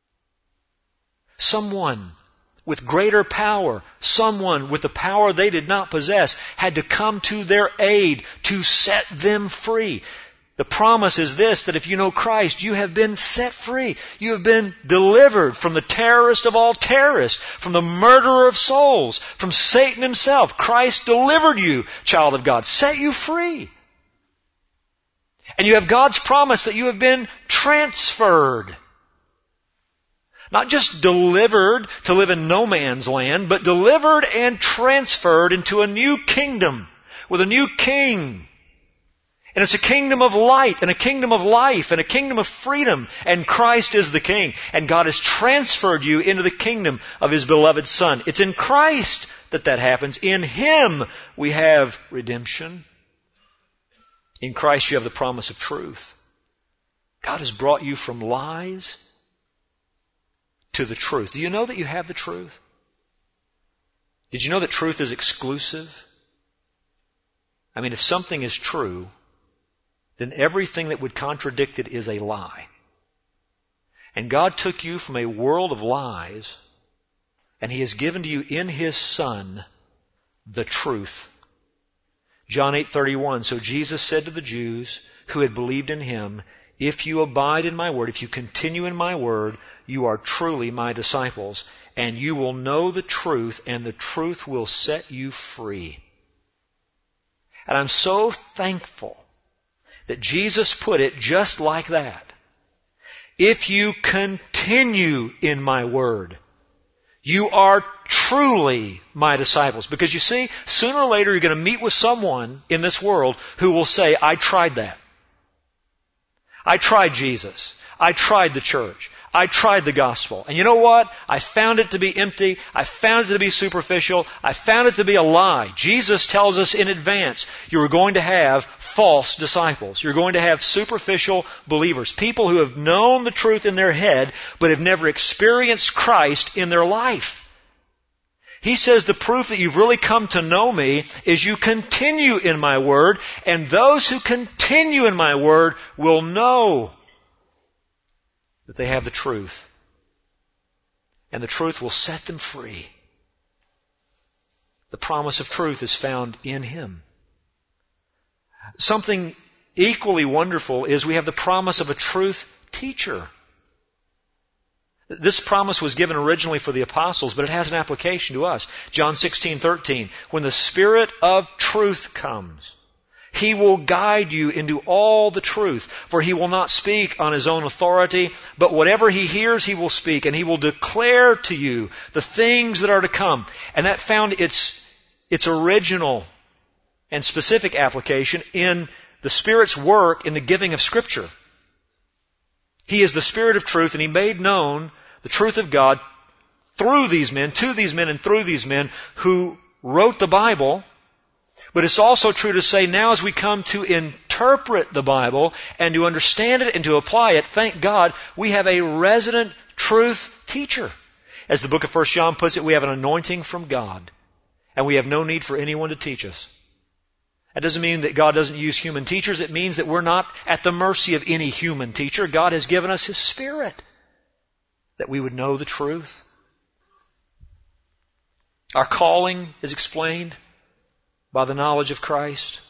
Someone with greater power, someone with the power they did not possess, had to come to their aid to set them free. The promise is this, that if you know Christ, you have been set free. You have been delivered from the terrorist of all terrorists, from the murderer of souls, from Satan himself. Christ delivered you, child of God, set you free. And you have God's promise that you have been transferred. Not just delivered to live in no man's land, but delivered and transferred into a new kingdom with a new king. And it's a kingdom of light and a kingdom of life and a kingdom of freedom. And Christ is the King. And God has transferred you into the kingdom of His beloved Son. It's in Christ that that happens. In Him we have redemption. In Christ you have the promise of truth. God has brought you from lies to the truth. Do you know that you have the truth? Did you know that truth is exclusive? I mean, if something is true, then everything that would contradict it is a lie. And God took you from a world of lies, and He has given to you in His Son the truth. John eight thirty-one, so Jesus said to the Jews who had believed in Him, if you abide in my word, if you continue in my word, you are truly my disciples, and you will know the truth, and the truth will set you free. And I'm so thankful that Jesus put it just like that. If you continue in my word, you are truly my disciples. Because you see, sooner or later you're going to meet with someone in this world who will say, I tried that. I tried Jesus. I tried the church. I tried the gospel. And you know what? I found it to be empty. I found it to be superficial. I found it to be a lie. Jesus tells us in advance, you are going to have false disciples. You're going to have superficial believers. People who have known the truth in their head, but have never experienced Christ in their life. He says the proof that you've really come to know me is you continue in my word, and those who continue in my word will know that they have the truth. And the truth will set them free. The promise of truth is found in Him. Something equally wonderful is we have the promise of a truth teacher. This promise was given originally for the apostles, but it has an application to us. John sixteen thirteen, when the Spirit of truth comes, He will guide you into all the truth, for He will not speak on His own authority, but whatever He hears He will speak, and He will declare to you the things that are to come. And that found its, its original and specific application in the Spirit's work in the giving of Scripture. He is the Spirit of truth, and He made known the truth of God through these men, to these men, and through these men who wrote the Bible. But it's also true to say now as we come to interpret the Bible and to understand it and to apply it, thank God, we have a resident truth teacher. As the book of First John puts it, we have an anointing from God, and we have no need for anyone to teach us. That doesn't mean that God doesn't use human teachers. It means that we're not at the mercy of any human teacher. God has given us His Spirit that we would know the truth. Our calling is explained by the knowledge of Christ.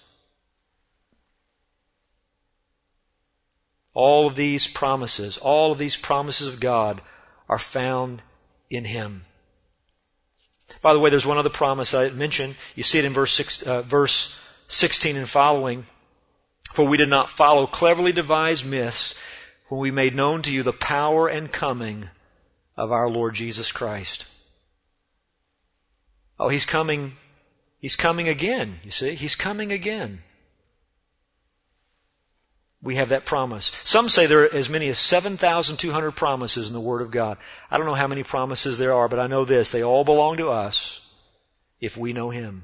All of these promises, all of these promises of God are found in Him. By the way, there's one other promise I mentioned. You see it in verse six, uh, verse sixteen and following. For we did not follow cleverly devised myths when we made known to you the power and coming of our Lord Jesus Christ. Oh, He's coming. He's coming again, you see. He's coming again. We have that promise. Some say there are as many as seven thousand two hundred promises in the Word of God. I don't know how many promises there are, but I know this. They all belong to us if we know Him.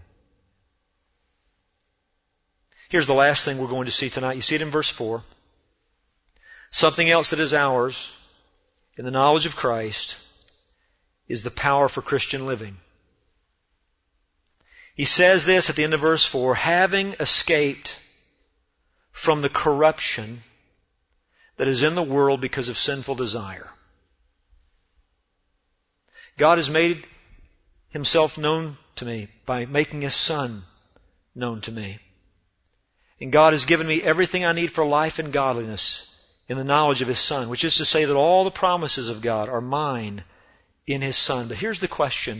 Here's the last thing we're going to see tonight. You see it in verse four. Something else that is ours in the knowledge of Christ is the power for Christian living. He says this at the end of verse four, having escaped from the corruption that is in the world because of sinful desire. God has made Himself known to me by making His Son known to me. And God has given me everything I need for life and godliness in the knowledge of His Son, which is to say that all the promises of God are mine in His Son. But here's the question.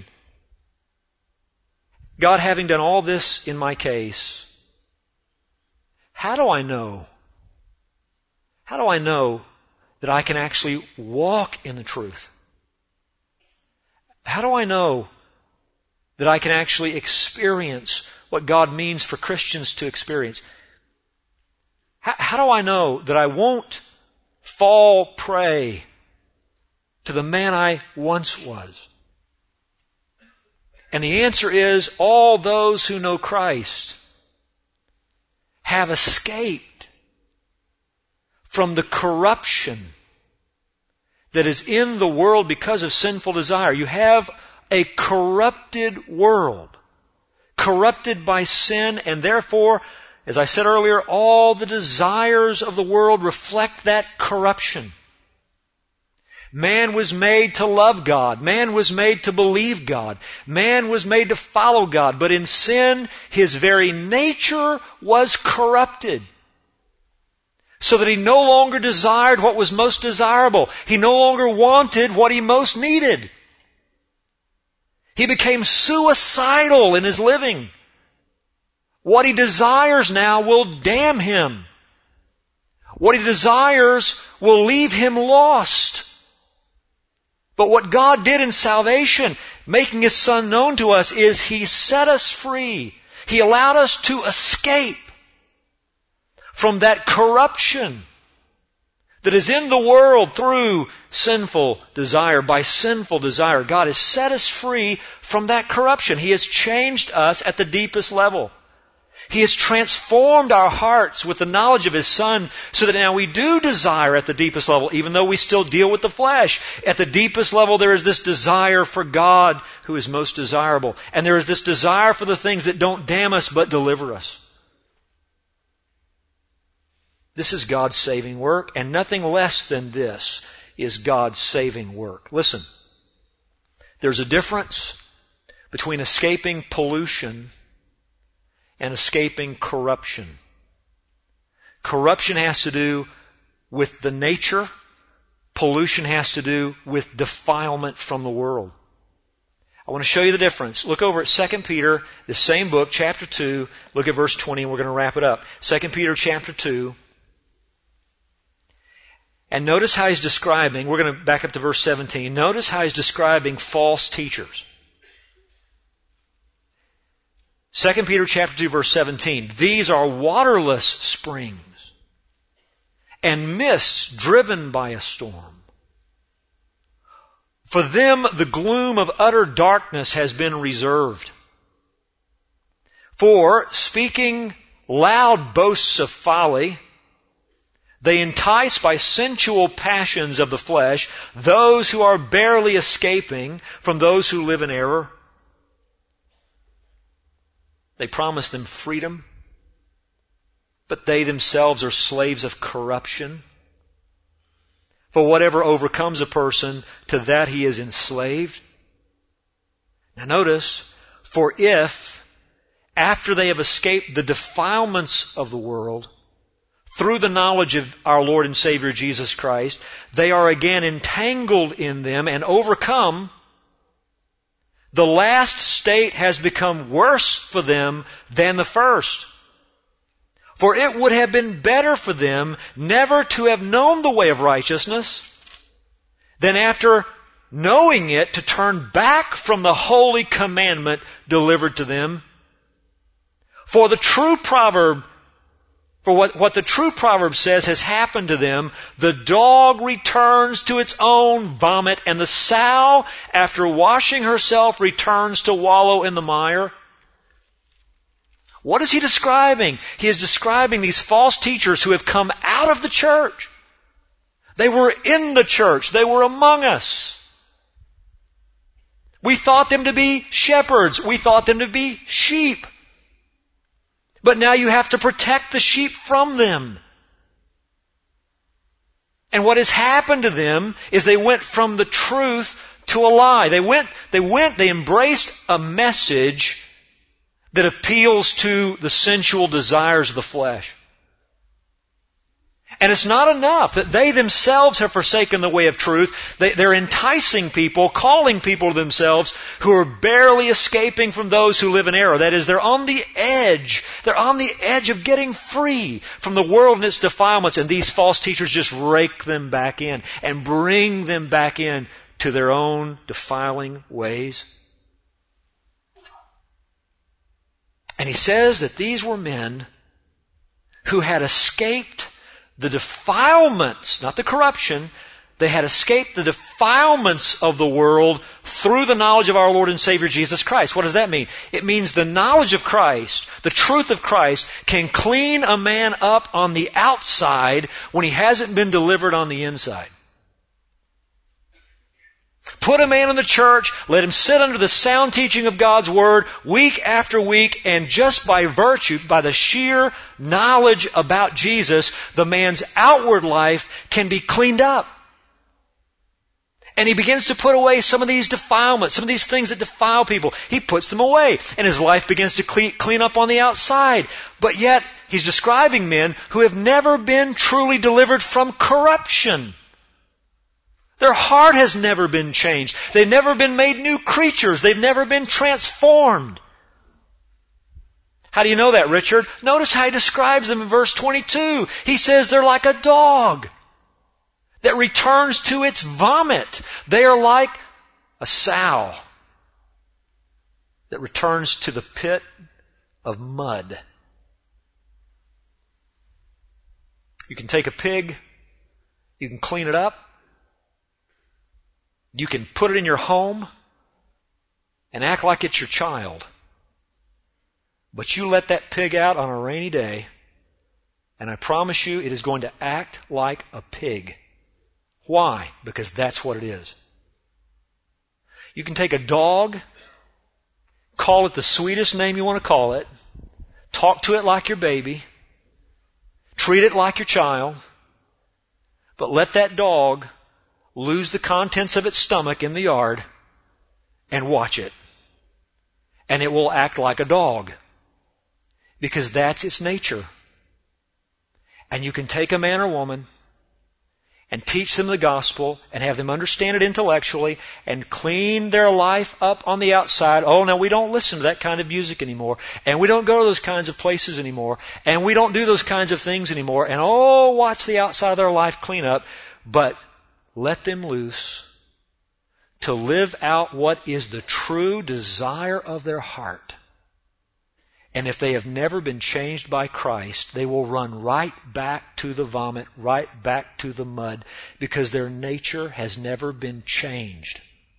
God having done all this in my case, how do I know? How do I know that I can actually walk in the truth? How do I know that I can actually experience what God means for Christians to experience? How, how do I know that I won't fall prey to the man I once was? And the answer is, all those who know Christ have escaped from the corruption that is in the world because of sinful desire. You have a corrupted world, corrupted by sin, and therefore, as I said earlier, all the desires of the world reflect that corruption. Man was made to love God. Man was made to believe God. Man was made to follow God. But in sin, his very nature was corrupted. So that he no longer desired what was most desirable. He no longer wanted what he most needed. He became suicidal in his living. What he desires now will damn him. What he desires will leave him lost. But what God did in salvation, making His Son known to us, is He set us free. He allowed us to escape from that corruption that is in the world through sinful desire. By sinful desire, God has set us free from that corruption. He has changed us at the deepest level. He has transformed our hearts with the knowledge of His Son so that now we do desire at the deepest level, even though we still deal with the flesh. At the deepest level, there is this desire for God who is most desirable. And there is this desire for the things that don't damn us but deliver us. This is God's saving work, and nothing less than this is God's saving work. Listen, there's a difference between escaping pollution and escaping corruption. Corruption has to do with the nature. Pollution has to do with defilement from the world. I want to show you the difference. Look over at Second Peter, the same book, chapter two. Look at verse twenty and we're going to wrap it up. Second Peter chapter two. And notice how he's describing, we're going to back up to verse seventeen. Notice how he's describing false teachers. Second Peter chapter two, verse seventeen. These are waterless springs and mists driven by a storm. For them the gloom of utter darkness has been reserved. For, speaking loud boasts of folly, they entice by sensual passions of the flesh those who are barely escaping from those who live in error. They promise them freedom, but they themselves are slaves of corruption. For whatever overcomes a person, to that he is enslaved. Now notice, for if, after they have escaped the defilements of the world, through the knowledge of our Lord and Savior Jesus Christ, they are again entangled in them and overcome, the last state has become worse for them than the first. For it would have been better for them never to have known the way of righteousness than after knowing it to turn back from the holy commandment delivered to them. For the true proverb For what, what the true proverb says has happened to them. The dog returns to its own vomit, and the sow, after washing herself, returns to wallow in the mire. What is he describing? He is describing these false teachers who have come out of the church. They were in the church. They were among us. We thought them to be shepherds. We thought them to be sheep. But now you have to protect the sheep from them. And what has happened to them is they went from the truth to a lie. They went, they went, they embraced a message that appeals to the sensual desires of the flesh. And it's not enough that they themselves have forsaken the way of truth. They, they're enticing people, calling people to themselves who are barely escaping from those who live in error. That is, they're on the edge. They're on the edge of getting free from the world and its defilements. And these false teachers just rake them back in and bring them back in to their own defiling ways. And he says that these were men who had escaped the defilements, not the corruption, they had escaped the defilements of the world through the knowledge of our Lord and Savior Jesus Christ. What does that mean? It means the knowledge of Christ, the truth of Christ, can clean a man up on the outside when he hasn't been delivered on the inside. Put a man in the church, let him sit under the sound teaching of God's Word week after week, and just by virtue, by the sheer knowledge about Jesus, the man's outward life can be cleaned up. And he begins to put away some of these defilements, some of these things that defile people. He puts them away, and his life begins to clean, clean up on the outside. But yet, he's describing men who have never been truly delivered from corruption. Their heart has never been changed. They've never been made new creatures. They've never been transformed. How do you know that, Richard? Notice how he describes them in verse twenty-two. He says they're like a dog that returns to its vomit. They are like a sow that returns to the pit of mud. You can take a pig, you can clean it up, you can put it in your home and act like it's your child. But you let that pig out on a rainy day, and I promise you it is going to act like a pig. Why? Because that's what it is. You can take a dog, call it the sweetest name you want to call it, talk to it like your baby, treat it like your child, but let that dog lose the contents of its stomach in the yard and watch it. And it will act like a dog. Because that's its nature. And you can take a man or woman and teach them the gospel and have them understand it intellectually and clean their life up on the outside. Oh, now we don't listen to that kind of music anymore. And we don't go to those kinds of places anymore. And we don't do those kinds of things anymore. And oh, watch the outside of their life clean up. But let them loose to live out what is the true desire of their heart. And if they have never been changed by Christ, they will run right back to the vomit, right back to the mud, because their nature has never been changed.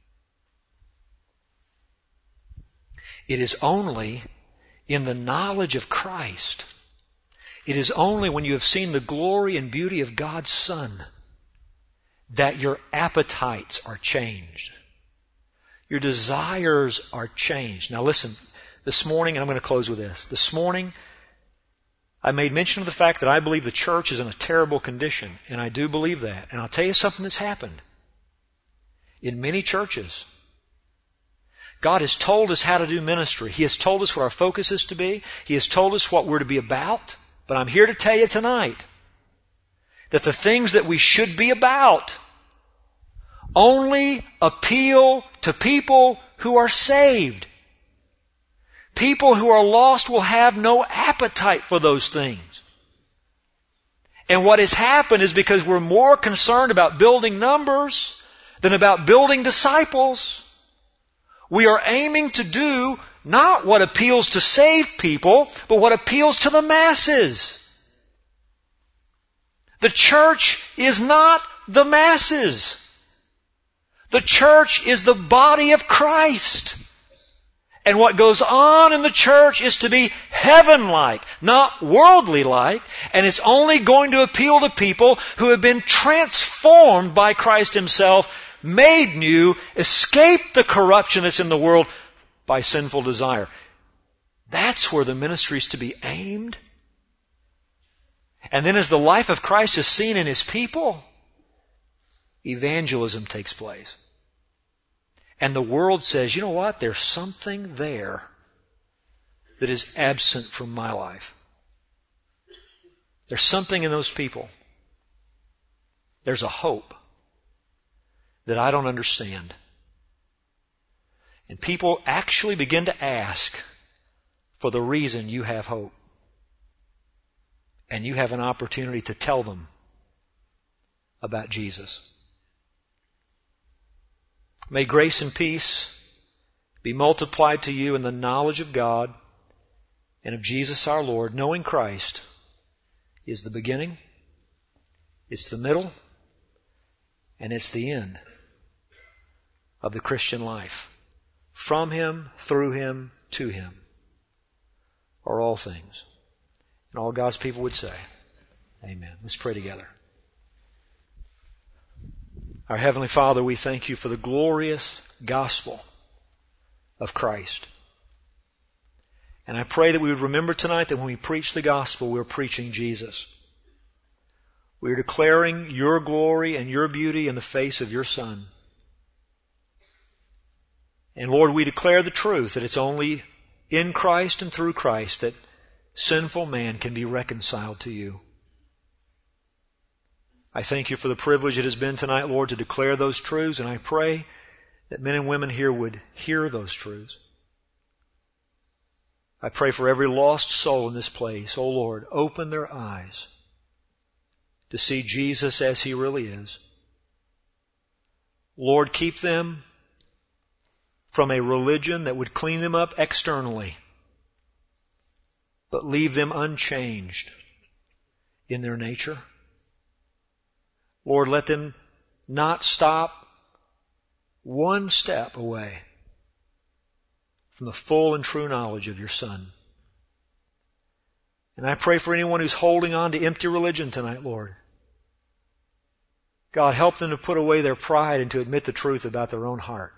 It is only in the knowledge of Christ, it is only when you have seen the glory and beauty of God's Son that your appetites are changed. Your desires are changed. Now listen, this morning, and I'm going to close with this. This morning, I made mention of the fact that I believe the church is in a terrible condition, and I do believe that. And I'll tell you something that's happened. In many churches, God has told us how to do ministry. He has told us what our focus is to be. He has told us what we're to be about. But I'm here to tell you tonight that the things that we should be about only appeal to people who are saved. People who are lost will have no appetite for those things. And what has happened is because we're more concerned about building numbers than about building disciples, we are aiming to do not what appeals to saved people, but what appeals to the masses. The church is not the masses. The church is the body of Christ. And what goes on in the church is to be heaven-like, not worldly-like, and it's only going to appeal to people who have been transformed by Christ Himself, made new, escaped the corruption that's in the world by sinful desire. That's where the ministry is to be aimed. And then as the life of Christ is seen in His people, evangelism takes place. And the world says, you know what? There's something there that is absent from my life. There's something in those people. There's a hope that I don't understand. And people actually begin to ask for the reason you have hope. And you have an opportunity to tell them about Jesus. May grace and peace be multiplied to you in the knowledge of God and of Jesus our Lord. Knowing Christ is the beginning, it's the middle, and it's the end of the Christian life. From Him, through Him, to Him are all things. And all God's people would say, amen. Let's pray together. Our Heavenly Father, we thank You for the glorious gospel of Christ. And I pray that we would remember tonight that when we preach the gospel, we're preaching Jesus. We're declaring Your glory and Your beauty in the face of Your Son. And Lord, we declare the truth that it's only in Christ and through Christ that sinful man can be reconciled to You. I thank You for the privilege it has been tonight, Lord, to declare those truths, and I pray that men and women here would hear those truths. I pray for every lost soul in this place. Oh Lord, open their eyes to see Jesus as He really is. Lord, keep them from a religion that would clean them up externally, but leave them unchanged in their nature. Lord, let them not stop one step away from the full and true knowledge of Your Son. And I pray for anyone who's holding on to empty religion tonight, Lord. God, help them to put away their pride and to admit the truth about their own heart.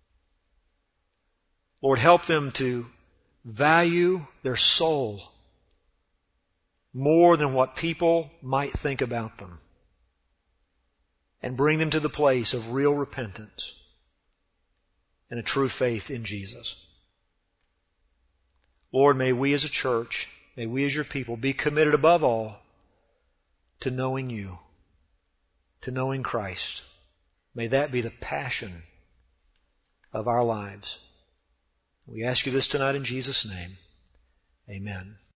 Lord, help them to value their soul more than what people might think about them. And bring them to the place of real repentance and a true faith in Jesus. Lord, may we as a church, may we as Your people be committed above all to knowing You, to knowing Christ. May that be the passion of our lives. We ask You this tonight in Jesus' name. Amen.